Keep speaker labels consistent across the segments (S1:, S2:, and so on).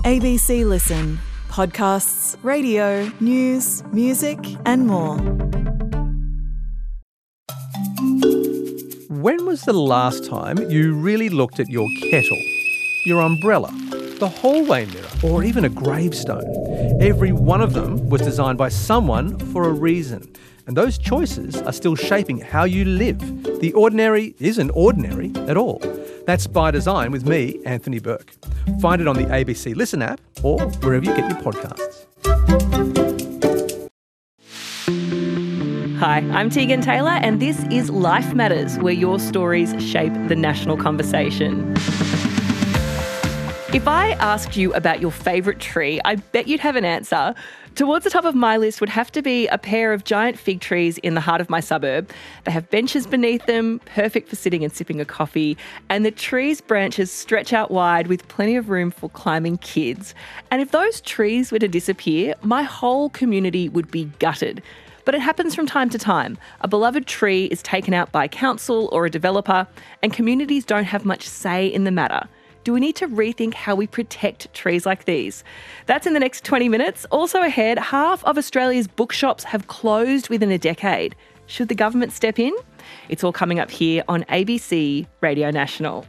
S1: ABC Listen. Podcasts, radio, news, music and more.
S2: When was the last time you really looked at your kettle, your umbrella, the hallway mirror, or even a gravestone? Every one of them was designed by someone for a reason. And those choices are still shaping how you live. The ordinary isn't ordinary at all. That's By Design with me, Anthony Burke. Find it on the ABC Listen app or wherever you get your podcasts.
S3: Hi, I'm Tegan Taylor and this is Life Matters, where your stories shape the national conversation. If I asked you about your favourite tree, I bet you'd have an answer. Towards the top of my list would have to be a pair of giant fig trees in the heart of my suburb. They have benches beneath them, perfect for sitting and sipping a coffee, and the tree's branches stretch out wide with plenty of room for climbing kids. And if those trees were to disappear, my whole community would be gutted. But it happens from time to time. A beloved tree is taken out by council or a developer, and communities don't have much say in the matter. Do we need to rethink how we protect trees like these? That's in the next 20 minutes. Also ahead, half of Australia's bookshops have closed within a decade. Should the government step in? It's all coming up here on ABC Radio National.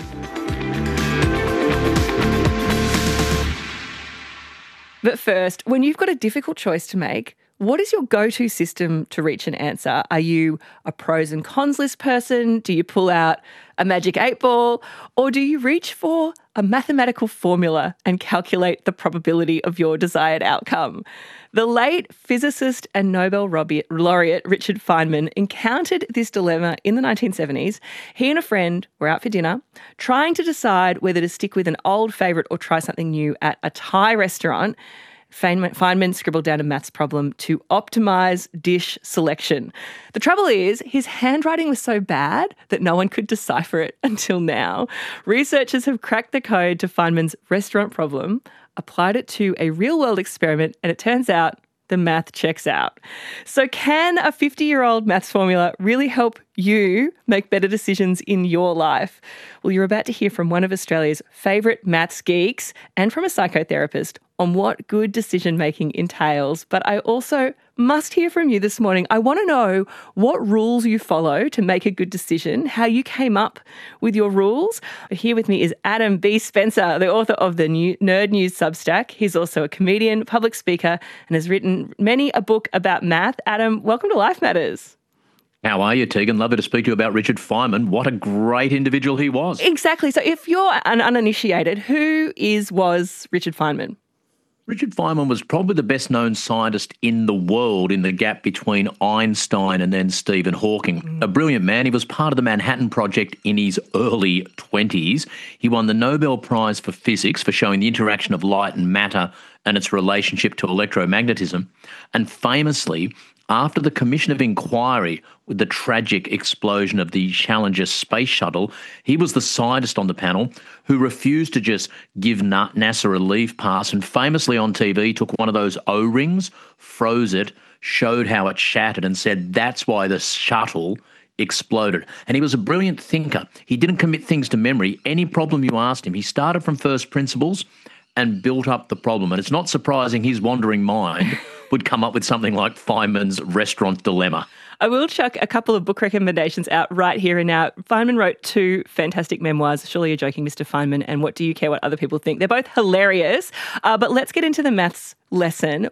S3: But first, when you've got a difficult choice to make, what is your go-to system to reach an answer? Are you a pros and cons list person? Do you pull out a magic 8-ball? Or do you reach for a mathematical formula and calculate the probability of your desired outcome? The late physicist and Nobel laureate Richard Feynman encountered this dilemma in the 1970s. He and a friend were out for dinner, trying to decide whether to stick with an old favourite or try something new at a Thai restaurant. Feynman scribbled down a maths problem to optimise dish selection. The trouble is, his handwriting was so bad that no one could decipher it until now. Researchers have cracked the code to Feynman's restaurant problem, applied it to a real-world experiment, and it turns out the math checks out. So can a 50-year-old maths formula really help you make better decisions in your life? Well, you're about to hear from one of Australia's favourite maths geeks and from a psychotherapist on what good decision-making entails. But I also must hear from you this morning. I want to know what rules you follow to make a good decision, how you came up with your rules. Here with me is Adam B. Spencer, the author of the Nerd News Substack. He's also a comedian, public speaker, and has written many a book about math. Adam, welcome to Life Matters.
S4: How are you, Tegan? Lovely to speak to you about Richard Feynman. What a great individual he was.
S3: Exactly. So if you're an uninitiated, who was Richard Feynman?
S4: Richard Feynman was probably the best-known scientist in the world in the gap between Einstein and then Stephen Hawking. A brilliant man. He was part of the Manhattan Project in his early 20s. He won the Nobel Prize for Physics for showing the interaction of light and matter and its relationship to electromagnetism. And famously, after the Commission of Inquiry with the tragic explosion of the Challenger space shuttle, he was the scientist on the panel who refused to just give NASA a leave pass and famously on TV took one of those O-rings, froze it, showed how it shattered and said that's why the shuttle exploded. And he was a brilliant thinker. He didn't commit things to memory. Any problem you asked him, he started from first principles and built up the problem. And it's not surprising his wandering mind would come up with something like Feynman's restaurant dilemma.
S3: I will chuck a couple of book recommendations out right here and now. Feynman wrote 2 fantastic memoirs, Surely You're Joking, Mr. Feynman, and What Do You Care What Other People Think? They're both hilarious, but let's get into the maths lesson.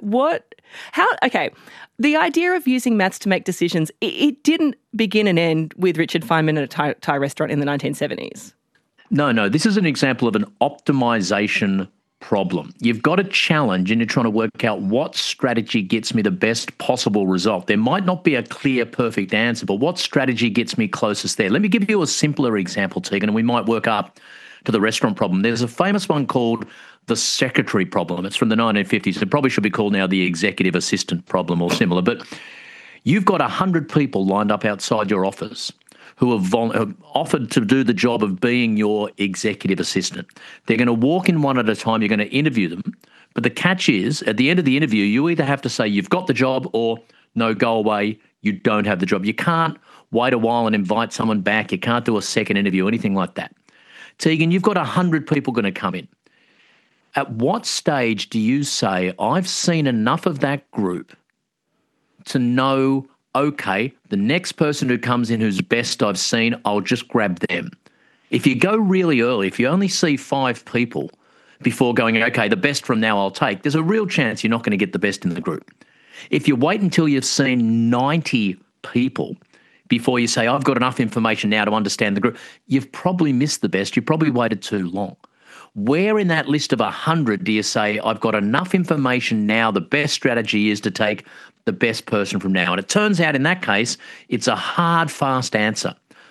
S3: The idea of using maths to make decisions, it didn't begin and end with Richard Feynman at a Thai restaurant in the 1970s.
S4: No, this is an example of an optimization problem. You've got a challenge and you're trying to work out what strategy gets me the best possible result. There might not be a clear, perfect answer, but what strategy gets me closest there? Let me give you a simpler example, Tegan, and we might work up to the restaurant problem. There's a famous one called the secretary problem. It's from the 1950s. It probably should be called now the executive assistant problem or similar. But you've got 100 people lined up outside your office who have offered to do the job of being your executive assistant. They're going to walk in one at a time. You're going to interview them. But the catch is, at the end of the interview, you either have to say you've got the job or no, go away, you don't have the job. You can't wait a while and invite someone back. You can't do a second interview, anything like that. Tegan, you've got 100 people going to come in. At what stage do you say, I've seen enough of that group to know, okay, the next person who comes in who's best I've seen, I'll just grab them? If you go really early, if you only see 5 people before going, okay, the best from now I'll take, there's a real chance you're not going to get the best in the group. If you wait until you've seen 90 people before you say, I've got enough information now to understand the group, you've probably missed the best. You probably waited too long. Where in that list of 100 do you say, I've got enough information now, the best strategy is to take the best person from now? And it turns out in that case, it's a hard, fast answer.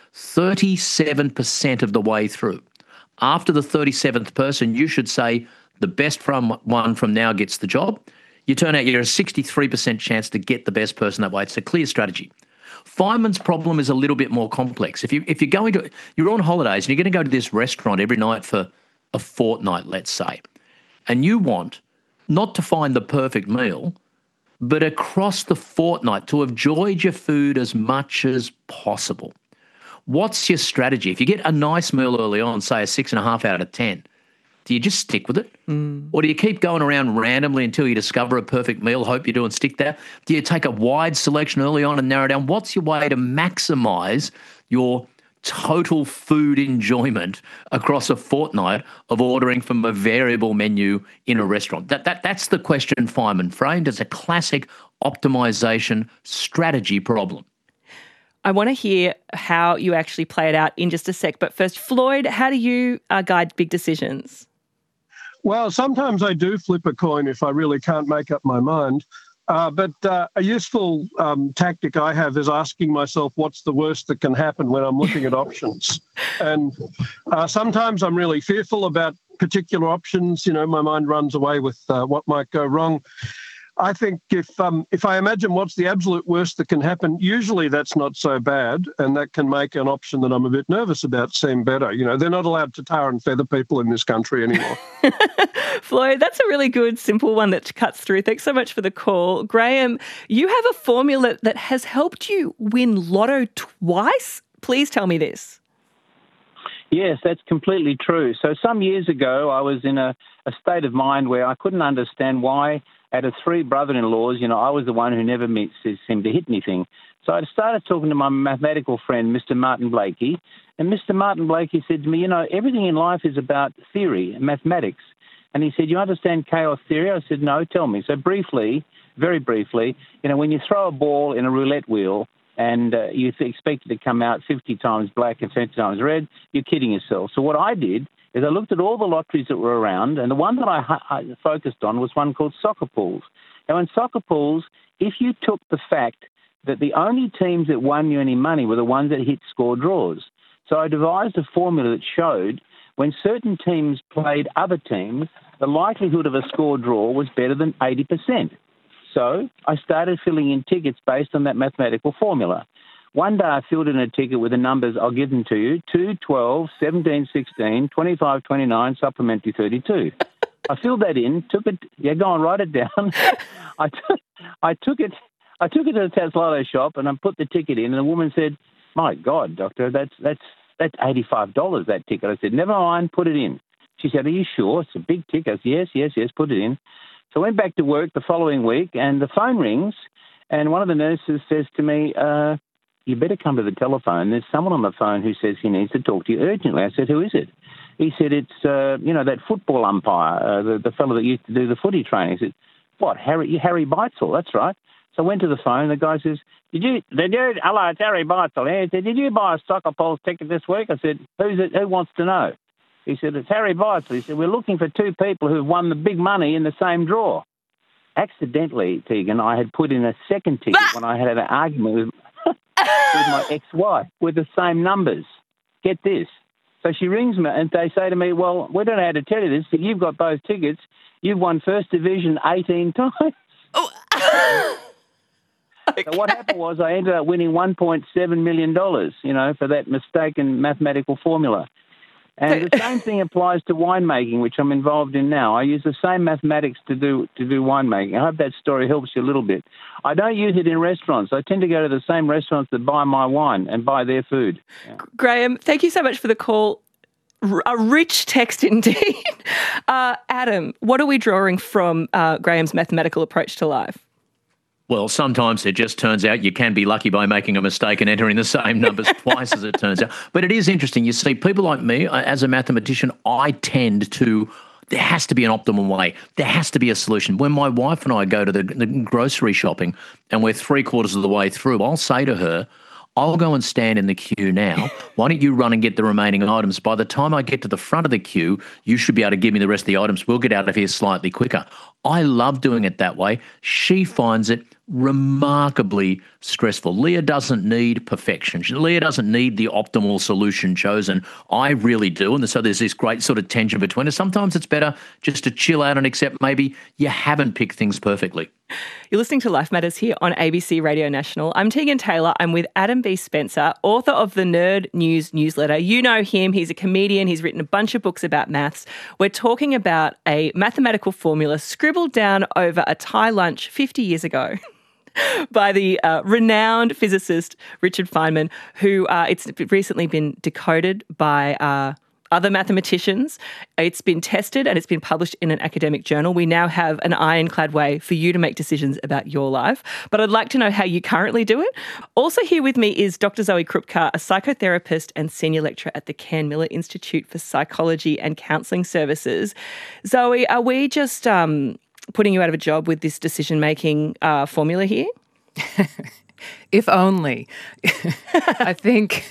S4: 37% of the way through. After the 37th person, you should say the best one from now gets the job. You turn out you're a 63% chance to get the best person that way. It's a clear strategy. Feynman's problem is a little bit more complex. If you're on holidays and you're going to go to this restaurant every night for a fortnight, let's say, and you want not to find the perfect meal, but across the fortnight to have enjoyed your food as much as possible. What's your strategy? If you get a nice meal early on, say a 6.5 out of 10, do you just stick with it? Or do you keep going around randomly until you discover a perfect meal, hope you do and stick there? Do you take a wide selection early on and narrow down? What's your way to maximise your total food enjoyment across a fortnight of ordering from a variable menu in a restaurant? That's the question Feynman framed as a classic optimisation strategy problem.
S3: I want to hear how you actually play it out in just a sec. But first, Floyd, how do you guide big decisions?
S5: Well, sometimes I do flip a coin if I really can't make up my mind. But a useful tactic I have is asking myself what's the worst that can happen when I'm looking at options. And sometimes I'm really fearful about particular options. You know, my mind runs away with what might go wrong. I think if I imagine what's the absolute worst that can happen, usually that's not so bad, and that can make an option that I'm a bit nervous about seem better. You know, they're not allowed to tar and feather people in this country anymore.
S3: Floyd, that's a really good, simple one that cuts through. Thanks so much for the call. Graham, you have a formula that has helped you win Lotto twice. Please tell me this.
S6: Yes, that's completely true. So some years ago, I was in a state of mind where I couldn't understand why out of 3 brother-in-laws, you know, I was the one who never seemed to hit anything. So I started talking to my mathematical friend, Mr. Martin Blakey, and Mr. Martin Blakey said to me, you know, everything in life is about theory and mathematics. And he said, you understand chaos theory? I said, no, tell me. So briefly, very briefly, you know, when you throw a ball in a roulette wheel and you expect it to come out 50 times black and 50 times red, you're kidding yourself. So what I did is I looked at all the lotteries that were around, and the one that I focused on was one called soccer pools. Now, in soccer pools, if you took the fact that the only teams that won you any money were the ones that hit score draws. So I devised a formula that showed when certain teams played other teams, the likelihood of a score draw was better than 80%. So I started filling in tickets based on that mathematical formula. One day I filled in a ticket with the numbers, I'll give them to you, 2, 12, 17, 16, 25, 29, supplementary 32. I filled that in, took it, go on, write it down. I took it to the Taslotto shop and I put the ticket in and the woman said, my God, doctor, that's $85, that ticket. I said, never mind, put it in. She said, are you sure? It's a big ticket. I said, yes, put it in. So I went back to work the following week and the phone rings and one of the nurses says to me, you better come to the telephone. There's someone on the phone who says he needs to talk to you urgently. I said, who is it? He said, it's, that football umpire, the fellow that used to do the footy training. He said, what, Harry Beitzel? That's right. So I went to the phone. The guy says, hello, it's Harry Beitzel. He said, did you buy a soccer polls ticket this week? I said, who's it? Who wants to know? He said, it's Harry Beitzel. He said, we're looking for 2 people who've won the big money in the same draw. Accidentally, Tegan, I had put in a second ticket when I had an argument with my ex-wife with the same numbers. Get this. So she rings me and they say to me, well, we don't know how to tell you this, but you've got both tickets. You've won First Division 18 times.
S3: Oh.
S6: Okay. So what happened was I ended up winning $1.7 million, for that mistaken mathematical formula. And the same thing applies to winemaking, which I'm involved in now. I use the same mathematics to do winemaking. I hope that story helps you a little bit. I don't use it in restaurants. I tend to go to the same restaurants that buy my wine and buy their food. Yeah.
S3: Graham, thank you so much for the call. A rich text indeed. Adam, what are we drawing from Graham's mathematical approach to life?
S4: Well, sometimes it just turns out you can be lucky by making a mistake and entering the same numbers twice as it turns out. But it is interesting. You see, people like me, as a mathematician, I tend to, there has to be an optimal way. There has to be a solution. When my wife and I go to the grocery shopping and we're 3/4 of the way through, I'll say to her, I'll go and stand in the queue now. Why don't you run and get the remaining items? By the time I get to the front of the queue, you should be able to give me the rest of the items. We'll get out of here slightly quicker. I love doing it that way. She finds it remarkably stressful. Leah doesn't need perfection. Leah doesn't need the optimal solution chosen. I really do. And so there's this great sort of tension between us. Sometimes it's better just to chill out and accept maybe you haven't picked things perfectly.
S3: You're listening to Life Matters here on ABC Radio National. I'm Tegan Taylor. I'm with Adam B. Spencer, author of the Nerd News newsletter. You know him. He's a comedian. He's written a bunch of books about maths. We're talking about a mathematical formula scribbled down over a Thai lunch 50 years ago by the renowned physicist Richard Feynman, who it's recently been decoded by other mathematicians. It's been tested and it's been published in an academic journal. We now have an ironclad way for you to make decisions about your life. But I'd like to know how you currently do it. Also here with me is Dr. Zoe Krupka, a psychotherapist and senior lecturer at the Cairn Miller Institute for Psychology and Counselling Services. Zoe, are we just putting you out of a job with this decision-making formula here?
S7: If only. I think,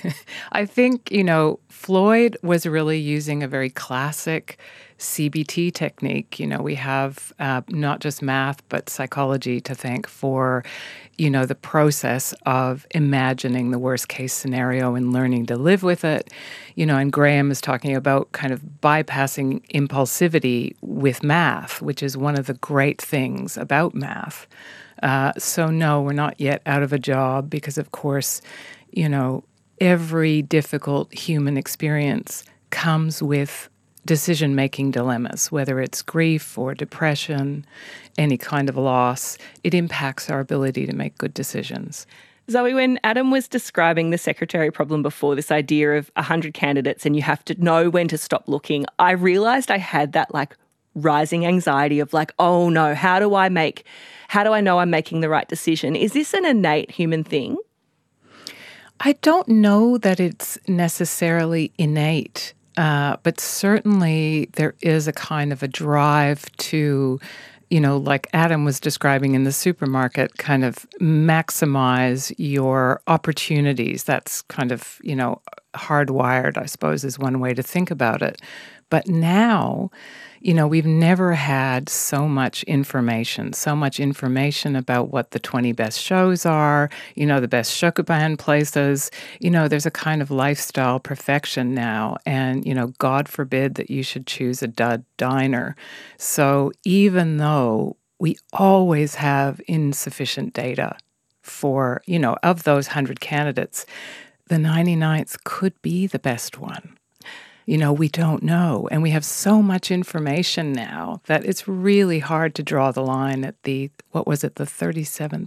S7: Floyd was really using a very classic CBT technique. We have not just math, but psychology to thank for, the process of imagining the worst case scenario and learning to live with it. And Graham is talking about kind of bypassing impulsivity with math, which is one of the great things about math. So no, we're not yet out of a job because, of course, every difficult human experience comes with decision-making dilemmas, whether it's grief or depression, any kind of loss. It impacts our ability to make good decisions.
S3: Zoe, when Adam was describing the secretary problem before, this idea of 100 candidates and you have to know when to stop looking, I realised I had that rising anxiety of oh no, how do I know I'm making the right decision? Is this an innate human thing?
S7: I don't know that it's necessarily innate, but certainly there is a kind of a drive to, like Adam was describing in the supermarket, kind of maximize your opportunities. That's kind of, hardwired, I suppose, is one way to think about it. But now, we've never had so much information about what the 20 best shows are, the best Shokuban places. There's a kind of lifestyle perfection now. And, God forbid that you should choose a dud diner. So even though we always have insufficient data for, of those 100 candidates, the 99th could be the best one. We don't know. And we have so much information now that it's really hard to draw the line at the 37th?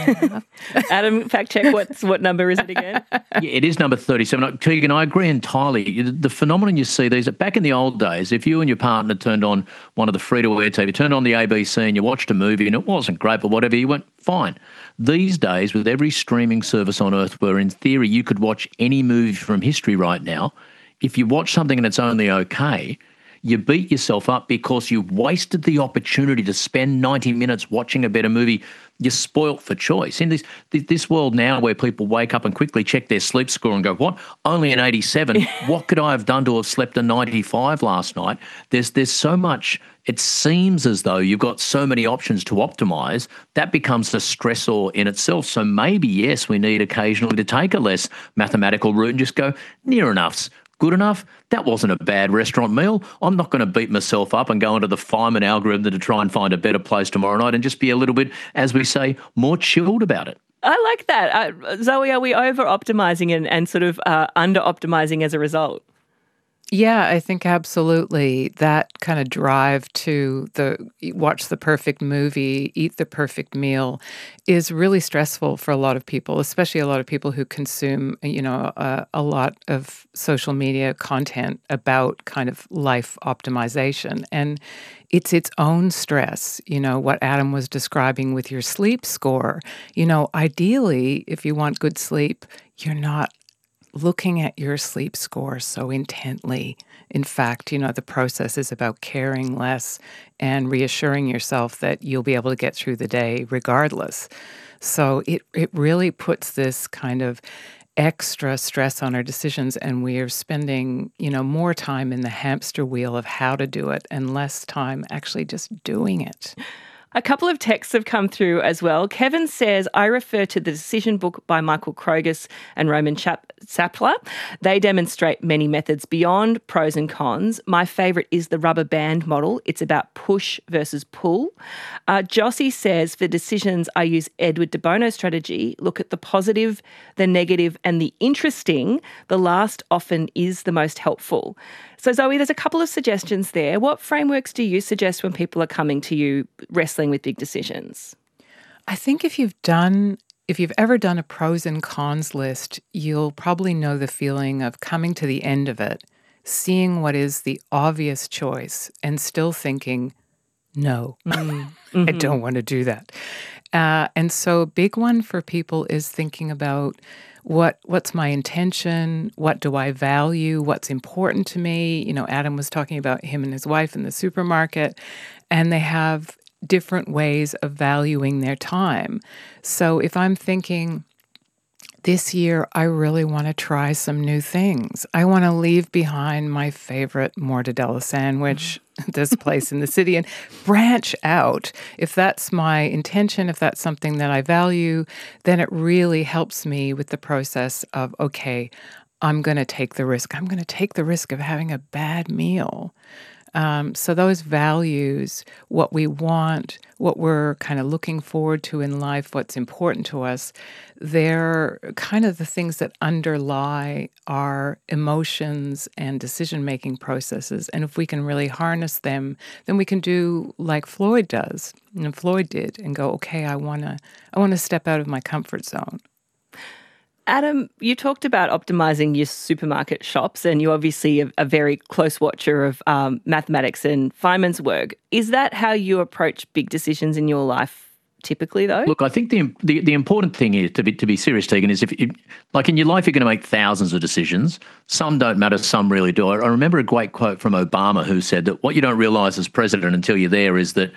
S3: Adam, fact check, what number is it again?
S4: Yeah, it is number 37. Tegan, I agree entirely. The phenomenon you see these, back in the old days, if you and your partner turned on one of the free-to-air TV, turned on the ABC and you watched a movie and it wasn't great, but whatever, you went, fine. These days, with every streaming service on earth where in theory you could watch any movie from history right now, if you watch something and it's only okay, you beat yourself up because you've wasted the opportunity to spend 90 minutes watching a better movie. You're spoilt for choice. In this world now where people wake up and quickly check their sleep score and go, what? Only an 87? What could I have done to have slept a 95 last night? There's so much. It seems as though you've got so many options to optimise. That becomes a stressor in itself. So maybe, yes, we need occasionally to take a less mathematical route and just go, near enough's good enough. That wasn't a bad restaurant meal. I'm not going to beat myself up and go into the Feynman algorithm to try and find a better place tomorrow night and just be a little bit, as we say, more chilled about it.
S3: I like that. Zoe, are we over-optimising and sort of under-optimising as a result?
S7: Yeah, I think absolutely. That kind of drive to watch the perfect movie, eat the perfect meal is really stressful for a lot of people, especially a lot of people who consume, a lot of social media content about kind of life optimization. And it's its own stress, what Adam was describing with your sleep score. Ideally, if you want good sleep, you're not looking at your sleep score so intently. In fact, the process is about caring less and reassuring yourself that you'll be able to get through the day regardless. So it really puts this kind of extra stress on our decisions, and we are spending, more time in the hamster wheel of how to do it and less time actually just doing it.
S3: A couple of texts have come through as well. Kevin says, I refer to the Decision book by Michael Krogus and Roman Sapler. They demonstrate many methods beyond pros and cons. My favourite is the rubber band model. It's about push versus pull. Jossie says, for decisions, I use Edward de Bono's strategy. Look at the positive, the negative and the interesting. The last often is the most helpful. So Zoe, there's a couple of suggestions there. What frameworks do you suggest when people are coming to you wrestling with big decisions?
S7: I think if you've ever done a pros and cons list, you'll probably know the feeling of coming to the end of it, seeing what is the obvious choice and still thinking, no, I don't want to do that. And so a big one for people is thinking about what's my intention? What do I value? What's important to me? Adam was talking about him and his wife in the supermarket, and they have different ways of valuing their time. So if I'm thinking, this year, I really want to try some new things. I want to leave behind my favorite mortadella sandwich, this place in the city, and branch out. If that's my intention, if that's something that I value, then it really helps me with the process of, okay, I'm going to take the risk. I'm going to take the risk of having a bad meal. So those values, what we want, what we're kind of looking forward to in life, what's important to us, they're kind of the things that underlie our emotions and decision-making processes. And if we can really harness them, then we can do like Floyd does, and Floyd did, and go, okay, I want to step out of my comfort zone.
S3: Adam, you talked about optimising your supermarket shops, and you're obviously a very close watcher of mathematics and Feynman's work. Is that how you approach big decisions in your life typically, though?
S4: Look, I think the important thing is to be serious, Tegan, is if like in your life you're going to make thousands of decisions. Some don't matter, some really do. I remember a great quote from Obama who said that what you don't realise as president until you're there is that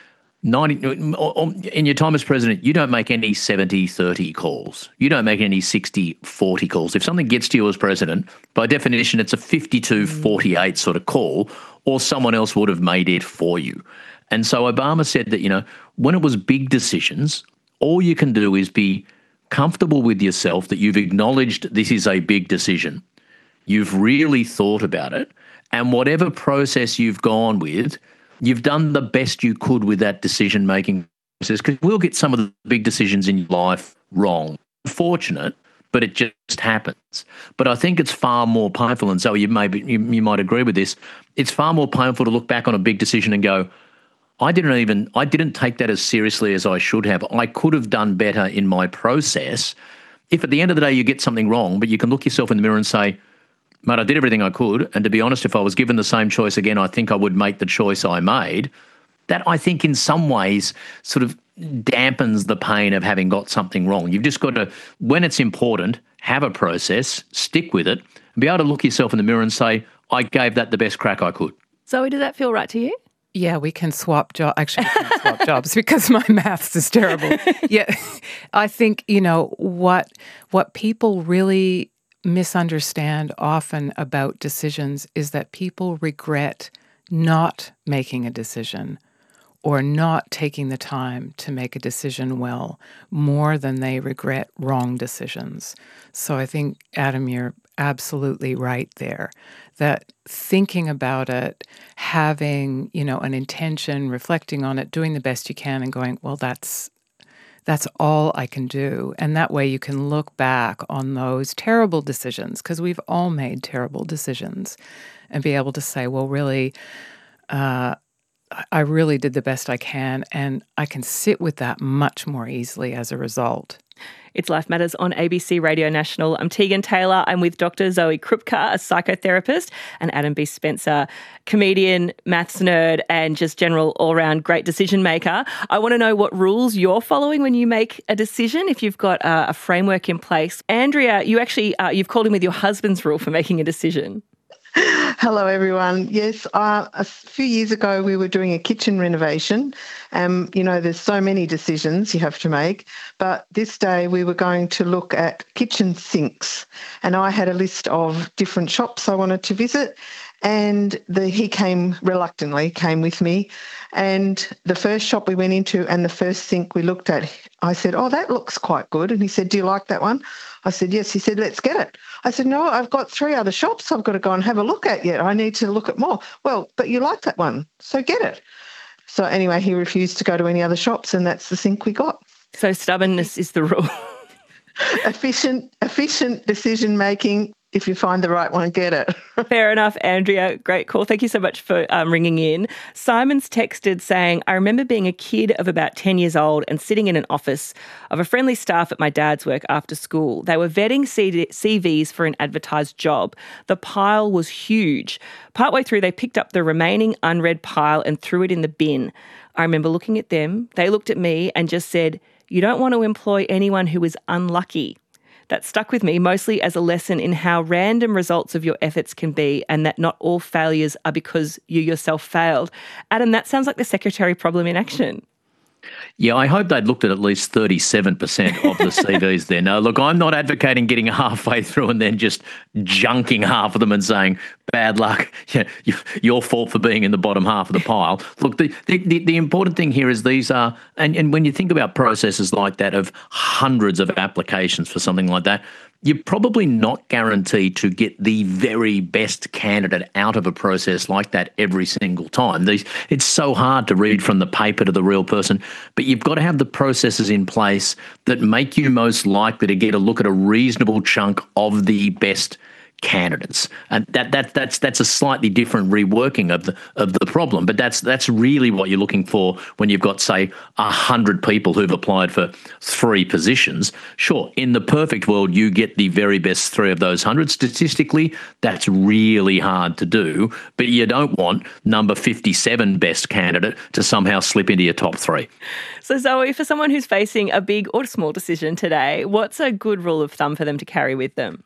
S4: in your time as president, you don't make any 70-30 calls. You don't make any 60-40 calls. If something gets to you as president, by definition, it's a 52-48 sort of call, or someone else would have made it for you. And so Obama said that, when it was big decisions, all you can do is be comfortable with yourself that you've acknowledged this is a big decision. You've really thought about it, and whatever process you've gone with, you've done the best you could with that decision-making process, because we'll get some of the big decisions in your life wrong. Unfortunate, but it just happens. But I think it's far more painful, and Zoe, you might agree with this, it's far more painful to look back on a big decision and go, I didn't take that as seriously as I should have. I could have done better in my process. If at the end of the day you get something wrong, but you can look yourself in the mirror and say, mate, I did everything I could, and to be honest, if I was given the same choice again, I think I would make the choice I made. That, I think, in some ways sort of dampens the pain of having got something wrong. You've just got to, when it's important, have a process, stick with it, and be able to look yourself in the mirror and say, I gave that the best crack I could.
S3: Zoe, does that feel right to you?
S7: Yeah, we can swap jobs. Actually, we can't swap jobs because my maths is terrible. Yeah, I think, what people really misunderstand often about decisions is that people regret not making a decision or not taking the time to make a decision well more than they regret wrong decisions. So I think, Adam, you're absolutely right there, that thinking about it, having, an intention, reflecting on it, doing the best you can and going, well, that's That's all I can do. And that way you can look back on those terrible decisions, because we've all made terrible decisions, and be able to say, well, really, I really did the best I can, and I can sit with that much more easily as a result.
S3: It's Life Matters on ABC Radio National. I'm Tegan Taylor. I'm with Dr. Zoe Krupka, a psychotherapist, and Adam B. Spencer, comedian, maths nerd, and just general all-round great decision maker. I want to know what rules you're following when you make a decision, if you've got a framework in place. Andrea, you actually, you've called in with your husband's rule for making a decision.
S8: Hello, everyone. Yes, a few years ago we were doing a kitchen renovation. There's so many decisions you have to make, but this day we were going to look at kitchen sinks, and I had a list of different shops I wanted to visit, and he came with me. And the first shop we went into and the first sink we looked at, I said, oh, that looks quite good. And he said, do you like that one? I said, yes. He said, let's get it. I said, no, I've got 3 other shops I've got to go and have a look at yet. I need to look at more. Well, but you like that one, so get it. So anyway, he refused to go to any other shops, and that's the sink we got.
S3: So stubbornness is the rule.
S8: Efficient decision-making. If you find the right one, get it.
S3: Fair enough, Andrea. Great call. Thank you so much for ringing in. Simon's texted saying, I remember being a kid of about 10 years old and sitting in an office of a friendly staff at my dad's work after school. They were vetting CVs for an advertised job. The pile was huge. Partway through, they picked up the remaining unread pile and threw it in the bin. I remember looking at them. They looked at me and just said, you don't want to employ anyone who is unlucky. That stuck with me mostly as a lesson in how random results of your efforts can be, and that not all failures are because you yourself failed. Adam, that sounds like the secretary problem in action.
S4: Yeah, I hope they'd looked at least 37% of the CVs there. No, look, I'm not advocating getting halfway through and then just junking half of them and saying, bad luck, your fault for being in the bottom half of the pile. Look, the important thing here is these are, and when you think about processes like that of hundreds of applications for something like that, you're probably not guaranteed to get the very best candidate out of a process like that every single time. It's so hard to read from the paper to the real person, but you've got to have the processes in place that make you most likely to get a look at a reasonable chunk of the best candidates, and that's a slightly different reworking of the problem. But that's really what you're looking for when you've got, say, 100 people who've applied for 3 positions. Sure, in the perfect world, you get the very best 3 of those 100. Statistically, that's really hard to do, but you don't want number 57 best candidate to somehow slip into your top 3.
S3: So Zoe, for someone who's facing a big or small decision today, what's a good rule of thumb for them to carry with them?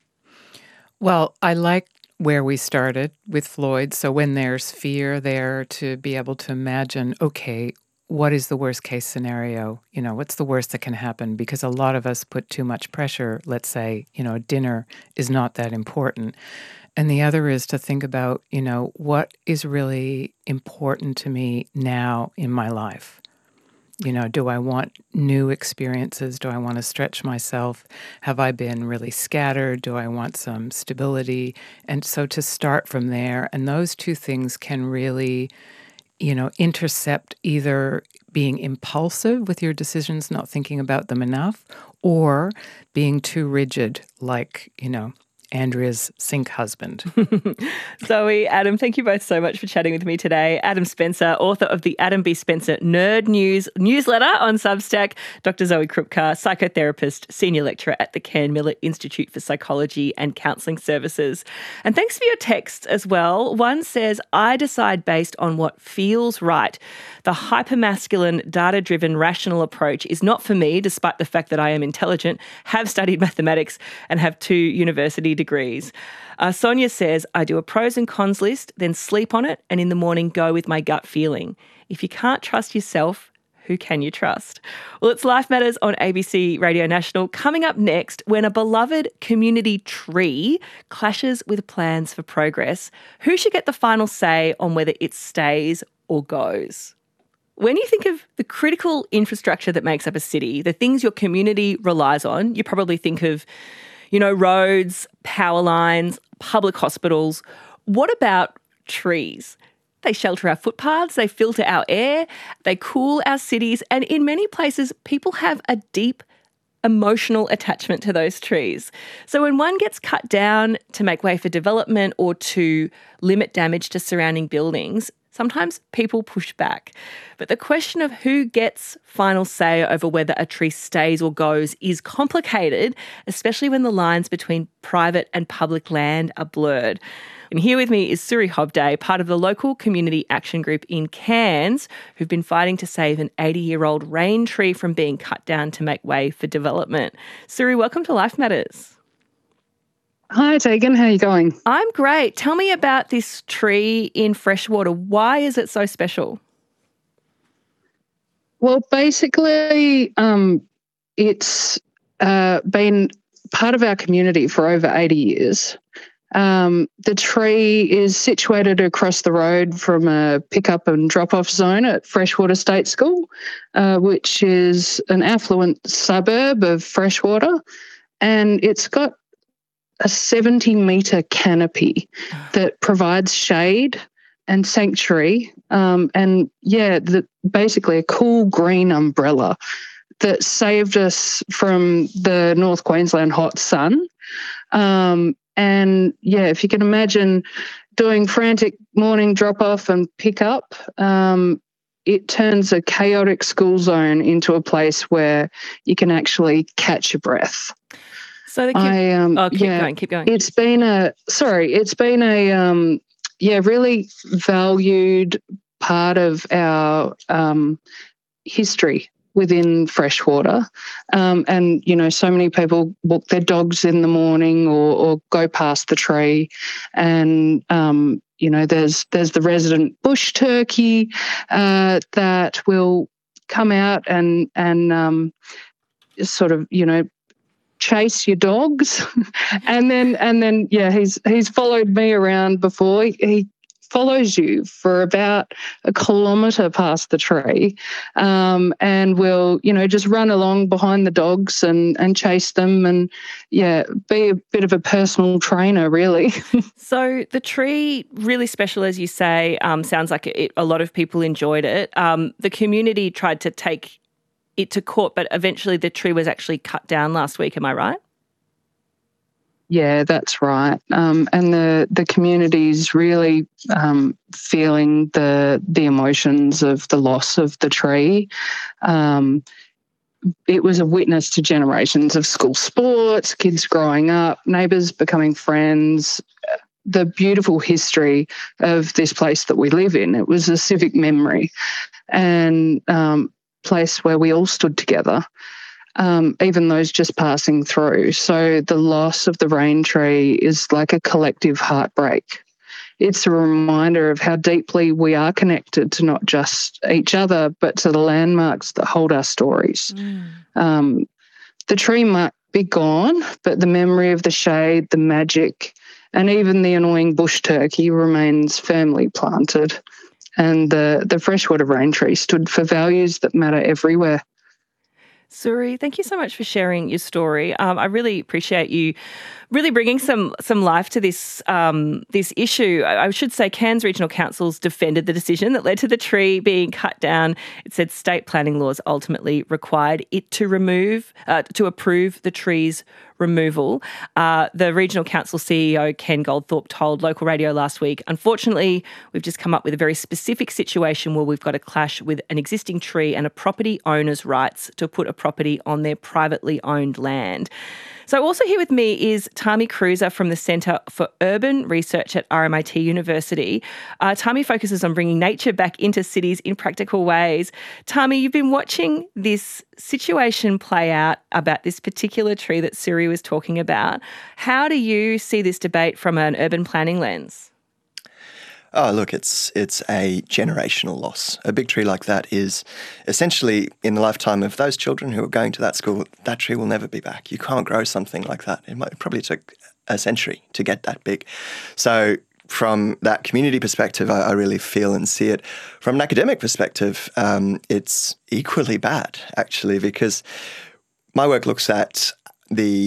S7: Well, I like where we started with Floyd. So when there's fear there, to be able to imagine, okay, what is the worst case scenario? What's the worst that can happen? Because a lot of us put too much pressure. Let's say, dinner is not that important. And the other is to think about, what is really important to me now in my life? Do I want new experiences? Do I want to stretch myself? Have I been really scattered? Do I want some stability? And so to start from there, and those 2 things can really, intercept either being impulsive with your decisions, not thinking about them enough, or being too rigid, like, Andrea's sink husband.
S3: Zoe, Adam, thank you both so much for chatting with me today. Adam Spencer, author of the Adam B. Spencer Nerd News newsletter on Substack. Dr. Zoe Krupka, psychotherapist, senior lecturer at the Cairn Miller Institute for Psychology and Counselling Services. And thanks for your texts as well. One says, I decide based on what feels right. The hypermasculine, data-driven, rational approach is not for me, despite the fact that I am intelligent, have studied mathematics, and have 2 university degrees. Sonia says, I do a pros and cons list, then sleep on it, and in the morning go with my gut feeling. If you can't trust yourself, who can you trust? Well, it's Life Matters on ABC Radio National. Coming up next, when a beloved community tree clashes with plans for progress, who should get the final say on whether it stays or goes? When you think of the critical infrastructure that makes up a city, the things your community relies on, you probably think of, roads, power lines, public hospitals. What about trees? they shelter our footpaths, they filter our air, they cool our cities, and in many places, people have a deep emotional attachment to those trees. So when one gets cut down to make way for development or to limit damage to surrounding buildings, sometimes people push back. But the question of who gets final say over whether a tree stays or goes is complicated, especially when the lines between private and public land are blurred. And here with me is Suri Hobday, part of the local community action group in Cairns, who've been fighting to save an 80-year-old rain tree from being cut down to make way for development. Suri, welcome to Life Matters.
S9: Hi, Tegan. How are you going?
S3: I'm great. Tell me about this tree in Freshwater. Why is it so special?
S9: Well, basically, it's been part of our community for over 80 years. The tree is situated across the road from a pick-up and drop-off zone at Freshwater State School, which is an affluent suburb of Freshwater, and it's got a 70-metre canopy that provides shade and sanctuary, basically a cool green umbrella that saved us from the North Queensland hot sun. If you can imagine doing frantic morning drop-off and pick-up, it turns a chaotic school zone into a place where you can actually catch your breath.
S3: So keep going.
S9: It's been a really valued part of our history within Freshwater. So many people walk their dogs in the morning or go past the tree, and there's the resident bush turkey that will come out and chase your dogs. and then he's followed me around before. He follows you for about a kilometre past the tree, and will just run along behind the dogs and chase them, and be a bit of a personal trainer, really.
S3: So the tree, really special, as you say. Sounds like a lot of people enjoyed it. The community tried to take it to court, but eventually the tree was actually cut down last week. Am I right?
S9: Yeah, that's right. And the community's really feeling the emotions of the loss of the tree. It was a witness to generations of school sports, kids growing up, neighbours becoming friends, the beautiful history of this place that we live in. It was a civic memory and place where we all stood together. Even those just passing through. So the loss of the rain tree is like a collective heartbreak. It's a reminder of how deeply we are connected to not just each other, but to the landmarks that hold our stories. The tree might be gone, but the memory of the shade, the magic, and even the annoying bush turkey remains firmly planted. And the Freshwater rain tree stood for values that matter everywhere.
S3: Suri, thank you so much for sharing your story. I really appreciate you really bringing some life to this issue. I should say Cairns Regional Council's defended the decision that led to the tree being cut down. It said state planning laws ultimately required it to approve the tree's removal. The Regional Council CEO, Ken Goldthorpe, told local radio last week, unfortunately, we've just come up with a very specific situation where we've got a clash with an existing tree and a property owner's rights to put a property on their privately owned land. So also here with me is Tami Cruiser from the Centre for Urban Research at RMIT University. Tami focuses on bringing nature back into cities in practical ways. Tami, you've been watching this situation play out about this particular tree that Suri was talking about. How do you see this debate from an urban planning lens?
S10: Oh, look, it's a generational loss. A big tree like that is essentially in the lifetime of those children who are going to that school, that tree will never be back. You can't grow something like that. It probably took a century to get that big. So from that community perspective, I really feel and see it. From an academic perspective, it's equally bad, actually, because my work looks at the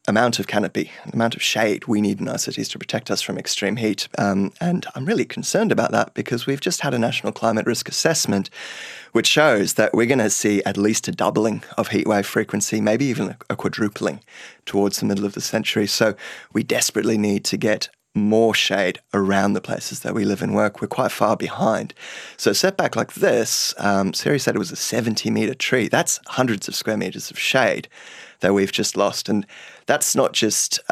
S10: amount of canopy, the amount of shade we need in our cities to protect us from extreme heat. And I'm really concerned about that because we've just had a national climate risk assessment which shows that we're going to see at least a doubling of heatwave frequency, maybe even a quadrupling towards the middle of the century. So we desperately need to get more shade around the places that we live and work. We're quite far behind. So a setback like this, Siri said it was a 70-metre tree. That's hundreds of square metres of shade that we've just lost. And that's not just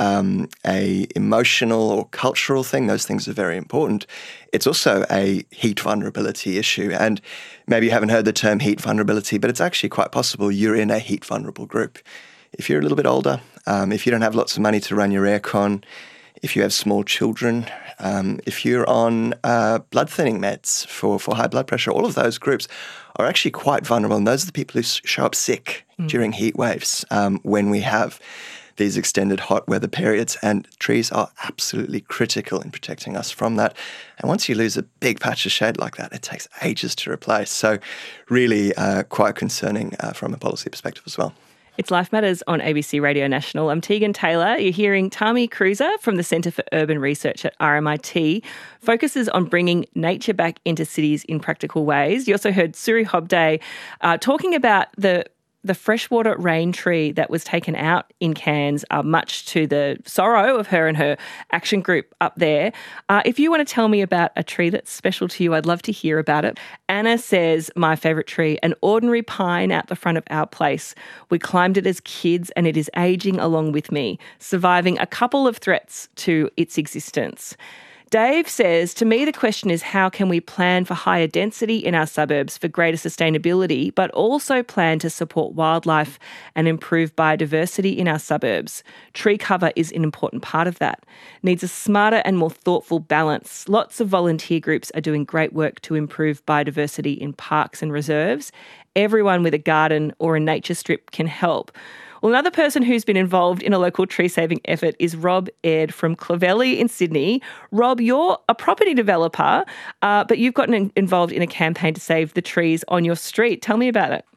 S10: a emotional or cultural thing. Those things are very important. It's also a heat vulnerability issue. And maybe you haven't heard the term heat vulnerability, but it's actually quite possible you're in a heat vulnerable group. If you're a little bit older, if you don't have lots of money to run your aircon, if you have small children, if you're on blood thinning meds for high blood pressure, all of those groups are actually quite vulnerable. And those are the people who show up sick during heat waves when we have these extended hot weather periods. And trees are absolutely critical in protecting us from that. And once you lose a big patch of shade like that, it takes ages to replace. So really quite concerning from a policy perspective as well.
S3: It's Life Matters on ABC Radio National. I'm Tegan Taylor. You're hearing Tami Cruiser from the Centre for Urban Research at RMIT, focuses on bringing nature back into cities in practical ways. You also heard Suri Hobday talking about the freshwater rain tree that was taken out in Cairns, much to the sorrow of her and her action group up there. If you want to tell me about a tree that's special to you, I'd love to hear about it. Anna says, my favourite tree, an ordinary pine out the front of our place. We climbed it as kids and it is ageing along with me, surviving a couple of threats to its existence. Dave says, to me, the question is how can we plan for higher density in our suburbs for greater sustainability, but also plan to support wildlife and improve biodiversity in our suburbs? Tree cover is an important part of that. Needs a smarter and more thoughtful balance. Lots of volunteer groups are doing great work to improve biodiversity in parks and reserves. Everyone with a garden or a nature strip can help. Well, another person who's been involved in a local tree-saving effort is Rob Aird from Clovelly in Sydney. Rob, you're a property developer, but you've gotten involved in a campaign to save the trees on your street. Tell me about it.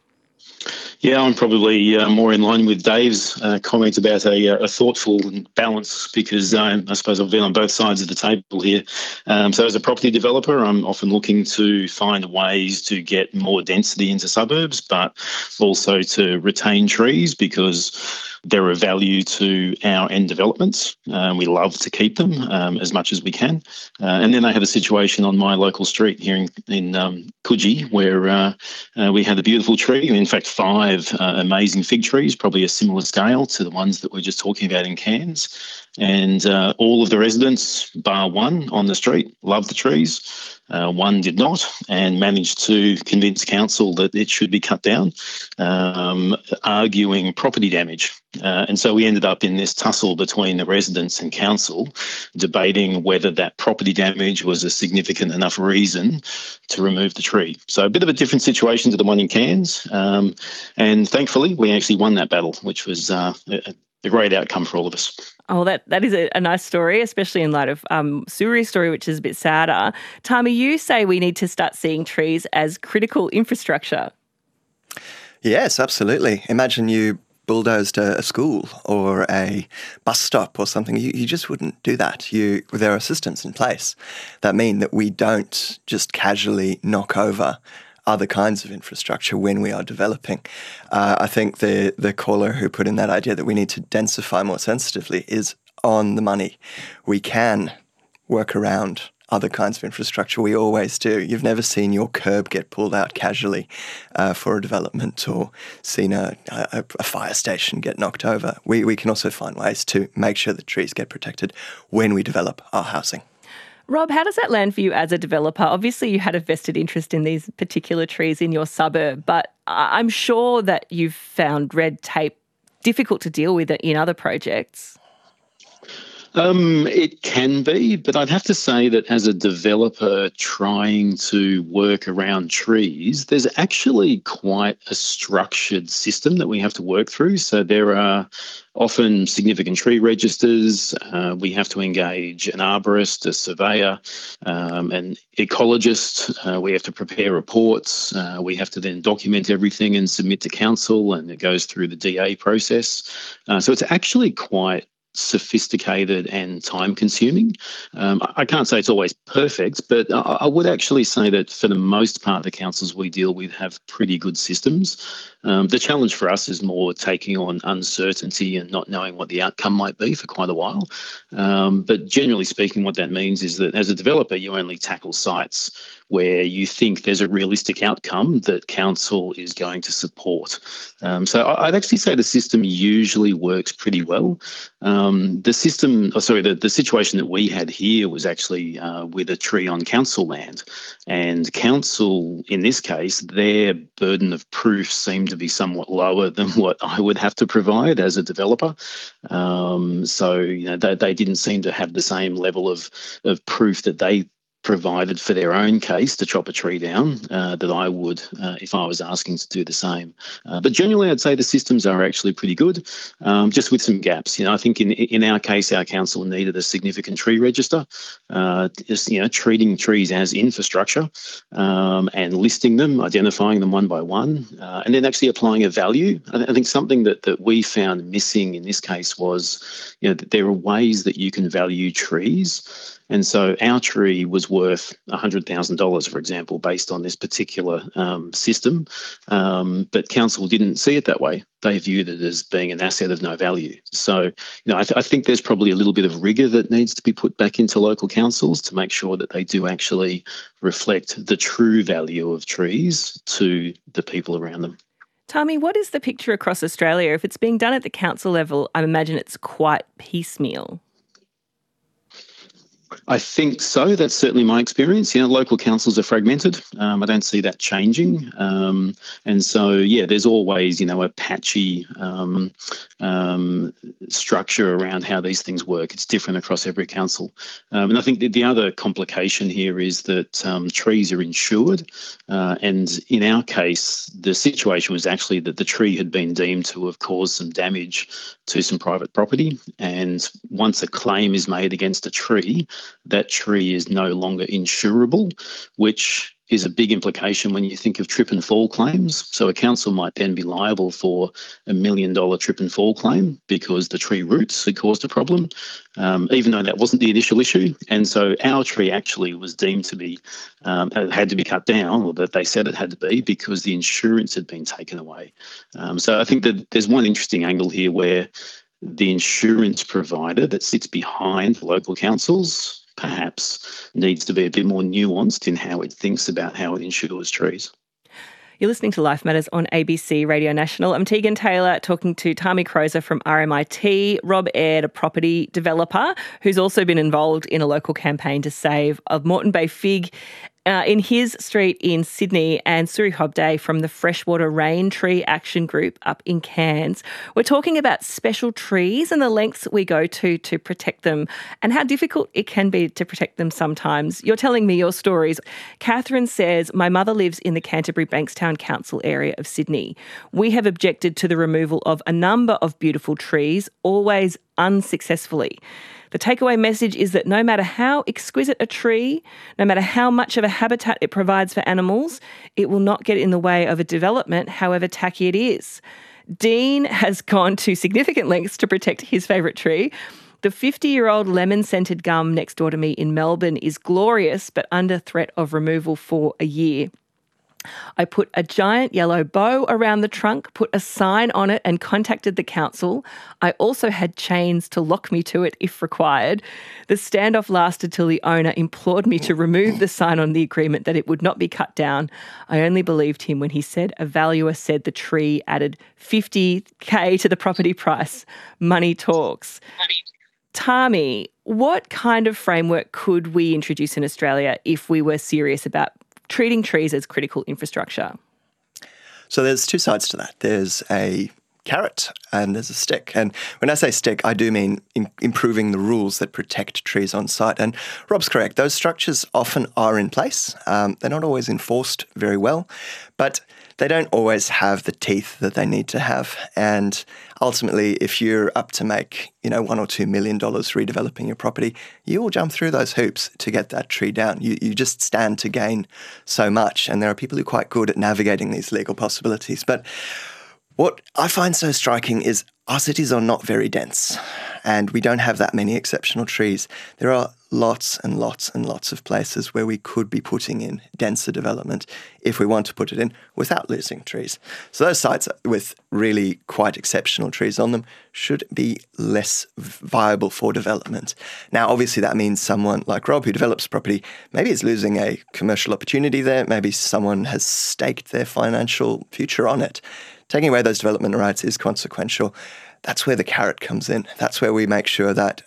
S11: Yeah, I'm probably more in line with Dave's comment about a thoughtful balance because I suppose I've been on both sides of the table here. So as a property developer, I'm often looking to find ways to get more density into suburbs, but also to retain trees because they're of value to our end developments. We love to keep them as much as we can. And then I have a situation on my local street here in Coogee where we had a beautiful tree, in fact 5 amazing fig trees, probably a similar scale to the ones that we're just talking about in Cairns. And all of the residents, bar one on the street, loved the trees. One did not and managed to convince council that it should be cut down, arguing property damage. And so we ended up in this tussle between the residents and council, debating whether that property damage was a significant enough reason to remove the tree. So a bit of a different situation to the one in Cairns. And thankfully, we actually won that battle, which was a great outcome for all of us.
S3: Oh, that is a nice story, especially in light of Suri's story, which is a bit sadder. Tami, you say we need to start seeing trees as critical infrastructure.
S10: Yes, absolutely. Imagine you bulldozed a school or a bus stop or something. You just wouldn't do that. There are systems in place that mean that we don't just casually knock over other kinds of infrastructure when we are developing. I think the caller who put in that idea that we need to densify more sensitively is on the money. We can work around other kinds of infrastructure. We always do. You've never seen your curb get pulled out casually for a development or seen a fire station get knocked over. We can also find ways to make sure that trees get protected when we develop our housing.
S3: Rob, how does that land for you as a developer? Obviously, you had a vested interest in these particular trees in your suburb, but I'm sure that you've found red tape difficult to deal with in other projects.
S11: It can be, but I'd have to say that as a developer trying to work around trees, there's actually quite a structured system that we have to work through. So there are often significant tree registers. We have to engage an arborist, a surveyor, an ecologist. We have to prepare reports. We have to then document everything and submit to council, and it goes through the DA process. So it's actually quite sophisticated and time consuming. I can't say it's always perfect, but I would actually say that for the most part, the councils we deal with have pretty good systems. The challenge for us is more taking on uncertainty and not knowing what the outcome might be for quite a while. But generally speaking, what that means is that as a developer, you only tackle sites where you think there's a realistic outcome that council is going to support. So I'd actually say the system usually works pretty well. The situation that we had here was actually with a tree on council land, and council, in this case, their burden of proof seemed to be somewhat lower than what I would have to provide as a developer. So they didn't seem to have the same level of proof that they provided for their own case to chop a tree down that I would if I was asking to do the same. But generally, I'd say the systems are actually pretty good, just with some gaps. I think in our case, our council needed a significant tree register, treating trees as infrastructure and listing them, identifying them one by one, and then actually applying a value. I think something that we found missing in this case was, that there are ways that you can value trees. And so our tree was worth $100,000, for example, based on this particular system. But council didn't see it that way. They viewed it as being an asset of no value. So, I think there's probably a little bit of rigour that needs to be put back into local councils to make sure that they do actually reflect the true value of trees to the people around them.
S3: Tami, what is the picture across Australia? If it's being done at the council level, I imagine it's quite piecemeal.
S11: I think so. That's certainly my experience. Local councils are fragmented. I don't see that changing. And so, there's always, a patchy structure around how these things work. It's different across every council. And I think the other complication here is that trees are insured. And in our case, the situation was actually that the tree had been deemed to have caused some damage to some private property. And once a claim is made against a tree, that tree is no longer insurable, which is a big implication when you think of trip and fall claims. So a council might then be liable for $1 million trip and fall claim because the tree roots had caused a problem, even though that wasn't the initial issue. And so our tree actually was deemed to be, had to be cut down, or that they said it had to be, because the insurance had been taken away. So I think that there's one interesting angle here where the insurance provider that sits behind local councils perhaps needs to be a bit more nuanced in how it thinks about how it insures trees.
S3: You're listening to Life Matters on ABC Radio National. I'm Tegan Taylor talking to Tami Crozer from RMIT, Rob Aird, a property developer who's also been involved in a local campaign to save a Moreton Bay fig in his street in Sydney, and Suri Hobday from the Freshwater Rain Tree Action Group up in Cairns. We're talking about special trees and the lengths we go to protect them and how difficult it can be to protect them sometimes. You're telling me your stories. Catherine says, my mother lives in the Canterbury Bankstown Council area of Sydney. We have objected to the removal of a number of beautiful trees, always unsuccessfully. The takeaway message is that no matter how exquisite a tree, no matter how much of a habitat it provides for animals, it will not get in the way of a development, however tacky it is. Dean has gone to significant lengths to protect his favourite tree. The 50-year-old lemon-scented gum next door to me in Melbourne is glorious, but under threat of removal for a year. I put a giant yellow bow around the trunk, put a sign on it and contacted the council. I also had chains to lock me to it if required. The standoff lasted till the owner implored me to remove the sign on the agreement that it would not be cut down. I only believed him when he said a valuer said the tree added $50,000 to the property price. Money talks. Tami, what kind of framework could we introduce in Australia if we were serious about treating trees as critical infrastructure?
S10: So there's two sides to that. There's a carrot and there's a stick. And when I say stick, I do mean improving the rules that protect trees on site. And Rob's correct. Those structures often are in place. They're not always enforced very well, but they don't always have the teeth that they need to have. And ultimately, if you're up to make, $1 or $2 million redeveloping your property, you will jump through those hoops to get that tree down. You just stand to gain so much. And there are people who are quite good at navigating these legal possibilities. But what I find so striking is our cities are not very dense, and we don't have that many exceptional trees. There are lots and lots and lots of places where we could be putting in denser development if we want to put it in without losing trees. So those sites with really quite exceptional trees on them should be less viable for development. Now, obviously, that means someone like Rob who develops property maybe is losing a commercial opportunity there. Maybe someone has staked their financial future on it. Taking away those development rights is consequential. That's where the carrot comes in. That's where we make sure that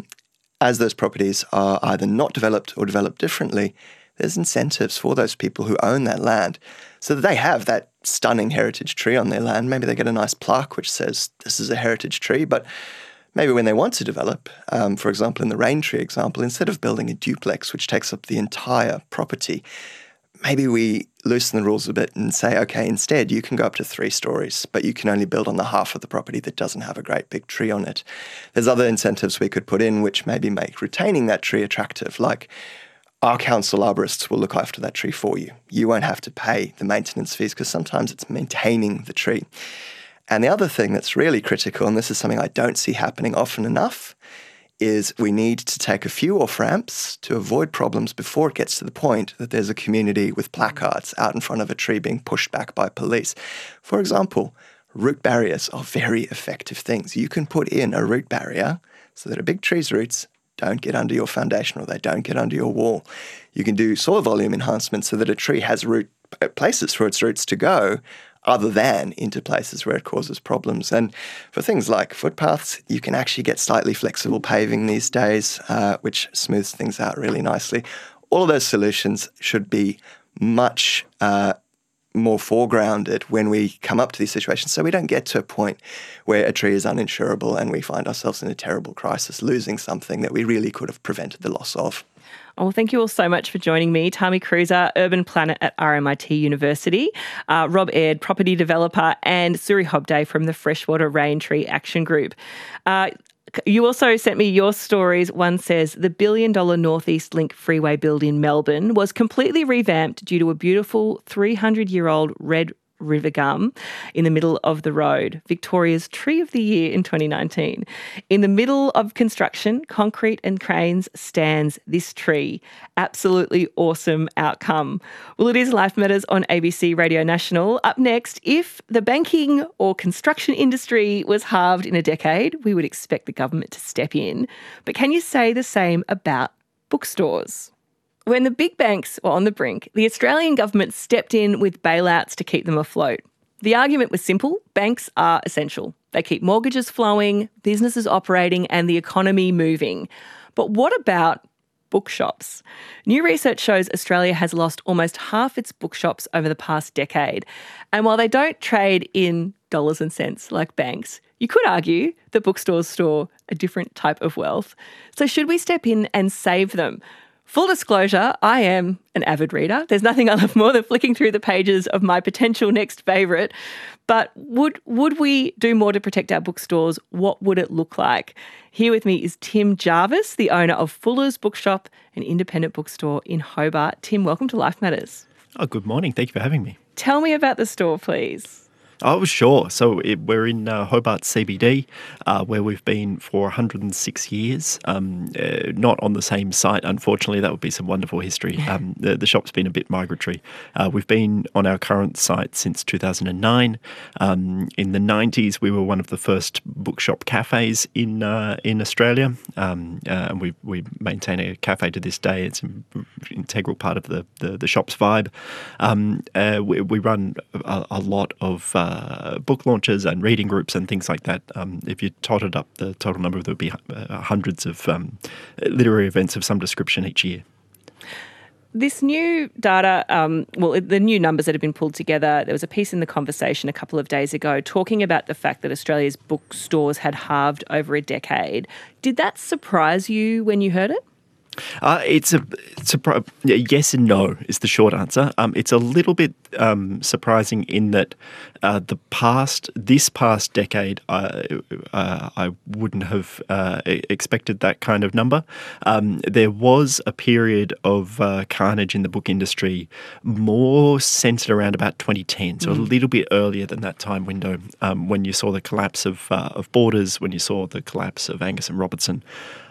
S10: as those properties are either not developed or developed differently, there's incentives for those people who own that land so that they have that stunning heritage tree on their land. Maybe they get a nice plaque which says this is a heritage tree, but maybe when they want to develop, for example, in the rain tree example, instead of building a duplex which takes up the entire property, maybe we loosen the rules a bit and say, okay, instead you can go up to 3 stories, but you can only build on the half of the property that doesn't have a great big tree on it. There's other incentives we could put in which maybe make retaining that tree attractive, like our council arborists will look after that tree for you. You won't have to pay the maintenance fees because sometimes it's maintaining the tree. And the other thing that's really critical, and this is something I don't see happening often enough, is we need to take a few off-ramps to avoid problems before it gets to the point that there's a community with placards out in front of a tree being pushed back by police. For example, root barriers are very effective things. You can put in a root barrier so that a big tree's roots don't get under your foundation or they don't get under your wall. You can do soil volume enhancement so that a tree has places for its roots to go other than into places where it causes problems. And for things like footpaths, you can actually get slightly flexible paving these days, which smooths things out really nicely. All of those solutions should be much more foregrounded when we come up to these situations so we don't get to a point where a tree is uninsurable and we find ourselves in a terrible crisis, losing something that we really could have prevented the loss of.
S3: Oh, well, thank you all so much for joining me. Tami Kreuzer, Urban Planet at RMIT University, Rob Aird, property developer, and Suri Hobday from the Freshwater Rain Tree Action Group. You also sent me your stories. One says the $1 billion Northeast Link freeway build in Melbourne was completely revamped due to a beautiful 300-year-old red river gum in the middle of the road, Victoria's Tree of the Year in 2019. In the middle of construction, concrete and cranes stands this tree. Absolutely awesome outcome. Well, it is Life Matters on ABC Radio National. Up next, if the banking or construction industry was halved in a decade, we would expect the government to step in. But can you say the same about bookstores? When the big banks were on the brink, the Australian government stepped in with bailouts to keep them afloat. The argument was simple: banks are essential. They keep mortgages flowing, businesses operating, and the economy moving. But what about bookshops? New research shows Australia has lost almost half its bookshops over the past decade. And while they don't trade in dollars and cents like banks, you could argue that bookstores store a different type of wealth. So should we step in and save them? Full disclosure, I am an avid reader. There's nothing I love more than flicking through the pages of my potential next favourite. But would we do more to protect our bookstores? What would it look like? Here with me is Tim Jarvis, the owner of Fuller's Bookshop, an independent bookstore in Hobart. Tim, welcome to Life Matters.
S12: Oh, good morning. Thank you for having me.
S3: Tell me about the store, please.
S12: Oh, sure. So we're in Hobart CBD, where we've been for 106 years. Not on the same site, unfortunately. That would be some wonderful history. The shop's been a bit migratory. We've been on our current site since 2009. In the 90s, we were one of the first bookshop cafes in Australia, and we maintain a cafe to this day. It's an integral part of the shop's vibe. We run a lot of book launches and reading groups and things like that. If you totted up the total number, there would be hundreds of literary events of some description each year.
S3: This new data, the new numbers that have been pulled together, there was a piece in The Conversation a couple of days ago talking about the fact that Australia's bookstores had halved over a decade. Did that surprise you when you heard it?
S12: It's a yes and no is the short answer. It's a little bit surprising in that this past decade, I wouldn't have expected that kind of number. There was a period of carnage in the book industry more centred around about 2010, so a little bit earlier than that time window, when you saw the collapse of Borders, when you saw the collapse of Angus and Robertson.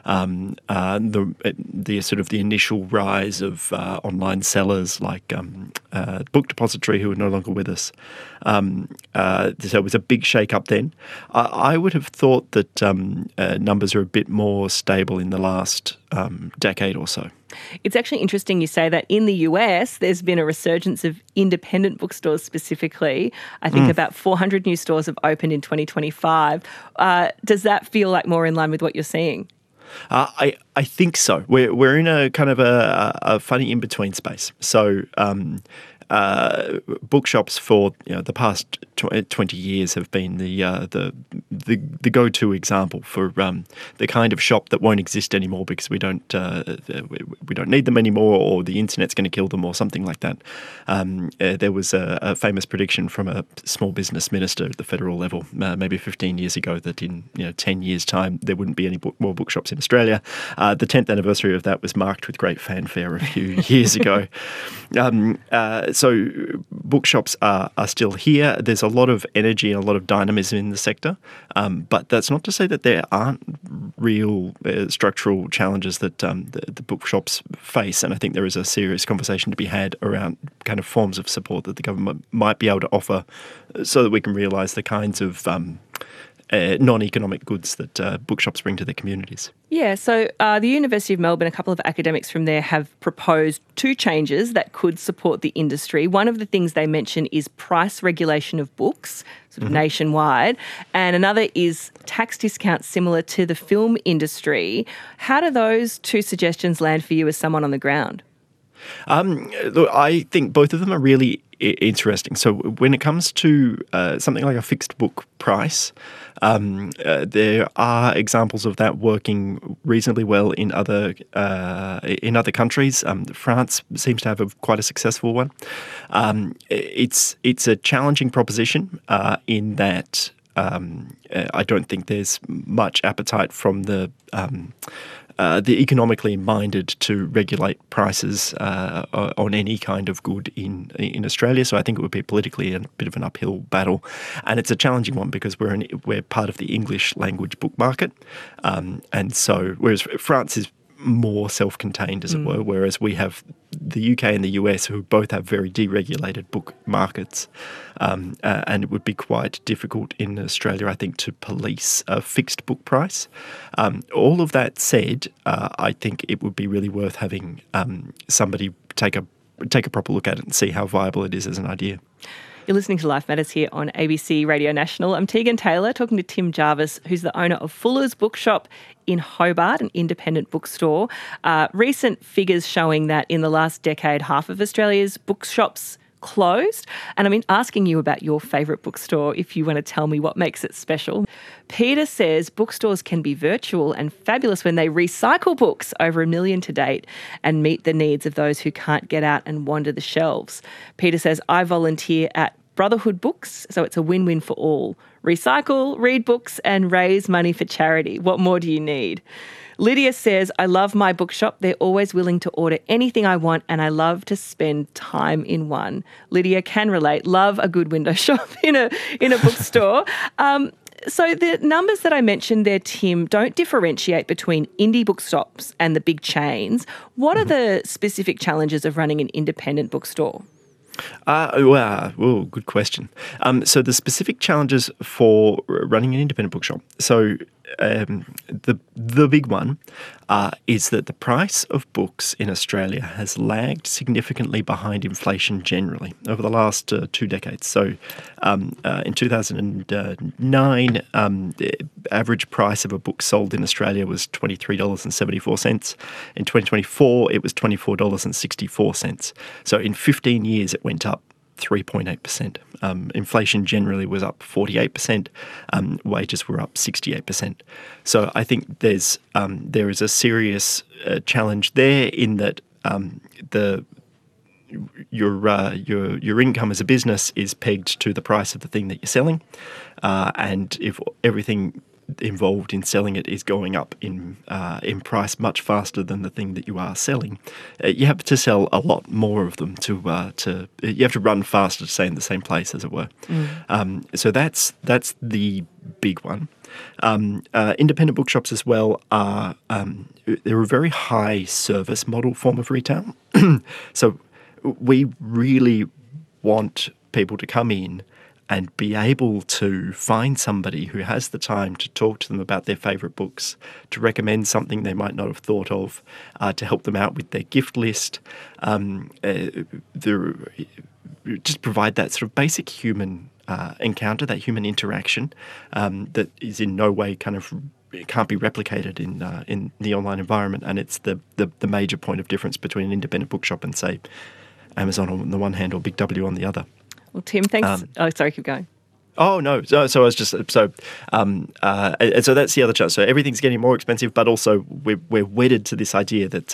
S12: The sort of the initial rise of online sellers like Book Depository, who are no longer with us. So it was a big shake-up then. I would have thought that numbers are a bit more stable in the last decade or so.
S3: It's actually interesting you say that. In the US, there's been a resurgence of independent bookstores specifically. I think about 400 new stores have opened in 2025. Does that feel like more in line with what you're seeing?
S12: I think so. We're in a kind of a funny in-between space. So bookshops for the past 20 years have been the go-to example for the kind of shop that won't exist anymore because we don't need them anymore, or the internet's going to kill them, or something like that. There was a famous prediction from a small business minister at the federal level, maybe 15 years ago, that in 10 years' time there wouldn't be any more bookshops in Australia. The 10th anniversary of that was marked with great fanfare a few years ago. So bookshops are still here. There's a lot of energy and a lot of dynamism in the sector, but that's not to say that there aren't real structural challenges that the bookshops face, and I think there is a serious conversation to be had around kind of forms of support that the government might be able to offer so that we can realise the kinds of non-economic goods that bookshops bring to their communities.
S3: Yeah, so the University of Melbourne, a couple of academics from there have proposed 2 changes that could support the industry. One of the things they mention is price regulation of books, sort of nationwide, and another is tax discounts similar to the film industry. How do those 2 suggestions land for you as someone on the ground?
S12: Look, I think both of them are really interesting. So when it comes to something like a fixed book price, there are examples of that working reasonably well in other countries. France seems to have quite a successful one. It's a challenging proposition in that I don't think there's much appetite from the economically minded to regulate prices on any kind of good in Australia. So I think it would be politically a bit of an uphill battle, and it's a challenging one because we're part of the English language book market, and so whereas France is more self-contained, as it were, whereas we have the UK and the US, who both have very deregulated book markets, and it would be quite difficult in Australia, I think, to police a fixed book price. All of that said, I think it would be really worth having somebody take a proper look at it and see how viable it is as an idea.
S3: You're listening to Life Matters here on ABC Radio National. I'm Tegan Taylor, talking to Tim Jarvis, who's the owner of Fuller's Bookshop in Hobart, an independent bookstore. Recent figures showing that in the last decade, half of Australia's bookshops closed. And I'm asking you about your favourite bookstore if you want to tell me what makes it special. Peter says bookstores can be virtual and fabulous when they recycle books, over 1 million to date, and meet the needs of those who can't get out and wander the shelves. Peter says, I volunteer at Brotherhood Books, so it's a win-win for all. Recycle, read books, and raise money for charity. What more do you need? Lydia says, I love my bookshop. They're always willing to order anything I want, and I love to spend time in one. Lydia can relate. Love a good window shop in a bookstore. So the numbers that I mentioned there, Tim, don't differentiate between indie bookshops and the big chains. What are the specific challenges of running an independent bookstore?
S12: Good question. So the specific challenges for running an independent bookshop. So the big one is that the price of books in Australia has lagged significantly behind inflation generally over the last 2 decades. So in 2009, the average price of a book sold in Australia was $23.74. In 2024, it was $24.64. So in 15 years, it went up 3.8%. Inflation generally was up 48%. Wages were up 68%. So I think there is a serious challenge there in that your income as a business is pegged to the price of the thing that you're selling, and if everything involved in selling it is going up in price much faster than the thing that you are selling, you have to sell a lot more of them to you have to run faster to stay in the same place, as it were. So that's the big one. Independent bookshops as well are they're a very high service model form of retail. So we really want people to come in and be able to find somebody who has the time to talk to them about their favourite books, to recommend something they might not have thought of, to help them out with their gift list, just provide that sort of basic human encounter, that human interaction that is in no way it can't be replicated in the online environment. And it's the major point of difference between an independent bookshop and, say, Amazon on the one hand or Big W on the other.
S3: Well, Tim, thanks. Sorry, keep going.
S12: Oh, no. So I was just... and so that's the other challenge. So everything's getting more expensive, but also we're wedded to this idea that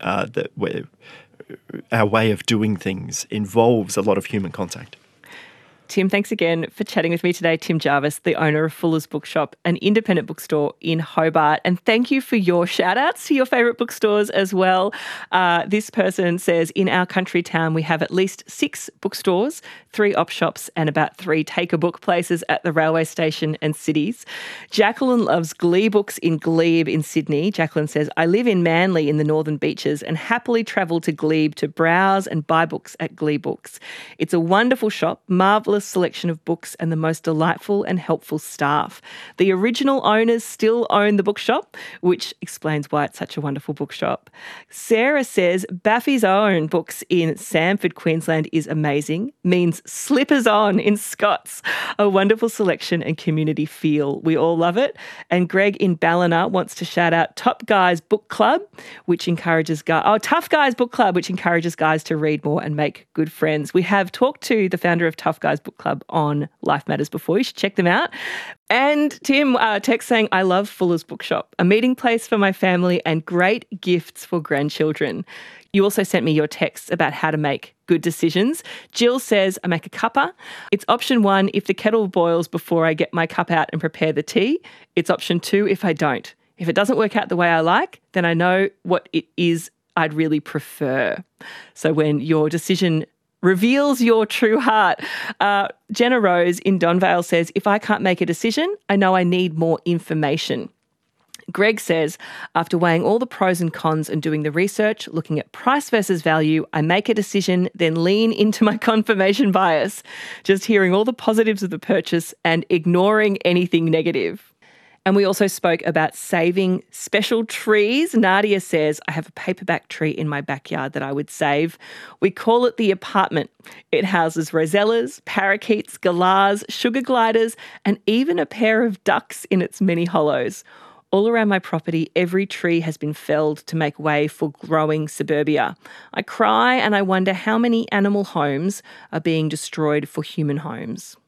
S12: our way of doing things involves a lot of human contact.
S3: Tim, thanks again for chatting with me today. Tim Jarvis, the owner of Fuller's Bookshop, an independent bookstore in Hobart. And thank you for your shout-outs to your favourite bookstores as well. This person says, in our country town, we have at least 6 bookstores, 3 op shops and about 3 take-a-book places at the railway station and cities. Jacqueline loves Glee Books in Glebe in Sydney. Jacqueline says, I live in Manly in the Northern Beaches and happily travel to Glebe to browse and buy books at Glee Books. It's a wonderful shop, marvellous selection of books and the most delightful and helpful staff. The original owners still own the bookshop, which explains why it's such a wonderful bookshop. Sarah says Baffy's Own Books in Samford, Queensland is amazing, means slippers on in Scots. A wonderful selection and community feel. We all love it. And Greg in Ballina wants to shout out Top Guys Book Club, which encourages Tough Guys Book Club, which encourages guys to read more and make good friends. We have talked to the founder of Tough Guys Book Club on Life Matters before. You should check them out. And Tim text saying, I love Fuller's Bookshop, a meeting place for my family and great gifts for grandchildren. You also sent me your texts about how to make good decisions. Jill says, I make a cuppa. It's option 1 if the kettle boils before I get my cup out and prepare the tea. It's option 2 if I don't. If it doesn't work out the way I like, then I know what it is I'd really prefer. So when your decision reveals your true heart. Jenna Rose in Donvale says, if I can't make a decision, I know I need more information. Greg says, after weighing all the pros and cons and doing the research, looking at price versus value, I make a decision, then lean into my confirmation bias, just hearing all the positives of the purchase and ignoring anything negative. And we also spoke about saving special trees. Nadia says, I have a paperback tree in my backyard that I would save. We call it the apartment. It houses rosellas, parakeets, galahs, sugar gliders, and even a pair of ducks in its many hollows. All around my property, every tree has been felled to make way for growing suburbia. I cry and I wonder how many animal homes are being destroyed for human homes.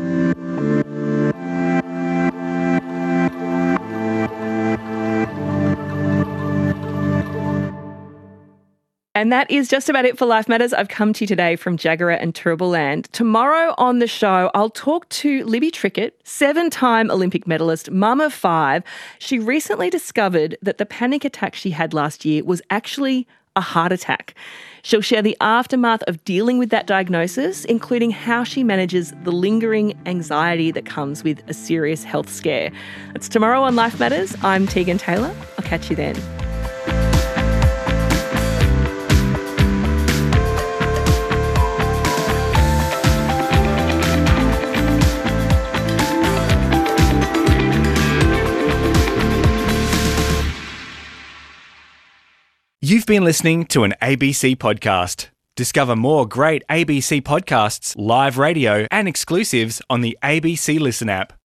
S3: And that is just about it for Life Matters. I've come to you today from Jagera and Turrbal Land. Tomorrow on the show, I'll talk to Libby Trickett, 7-time Olympic medalist, mum of 5. She recently discovered that the panic attack she had last year was actually a heart attack. She'll share the aftermath of dealing with that diagnosis, including how she manages the lingering anxiety that comes with a serious health scare. It's tomorrow on Life Matters. I'm Tegan Taylor. I'll catch you then.
S13: You've been listening to an ABC podcast. Discover more great ABC podcasts, live radio, and exclusives on the ABC Listen app.